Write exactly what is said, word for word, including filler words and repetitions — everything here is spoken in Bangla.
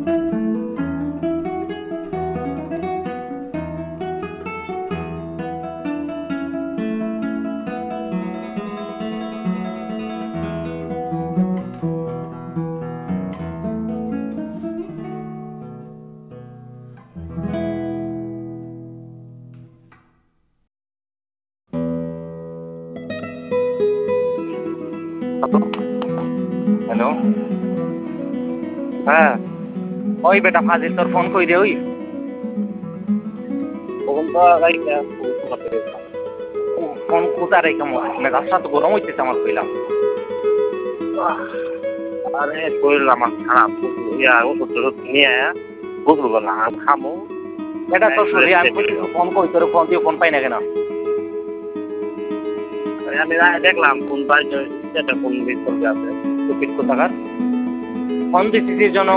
হ্যালো, হ্যাঁ ওই বেটা ফাজিল তোর ফোন কই রে? ওই ফোন তো রাইখা ফোন কোথা রেখে মেজাজটা তো গরম হইতেছে আমার কইলাম। আরে শরীর আমার খারাপ, ইয়া ওষুধ টষুধ নিয়ে গোসল করলাম আর খামো। এটা তোর শরীর, আমি ফোন কই তোর, ফোন দিয়ে ফোন পাই না কেন? আমি দেখলাম ফোন পাই, ফোন মিস করতে আছে। টুপিট কোথাকার ফোন দিছিস জন্য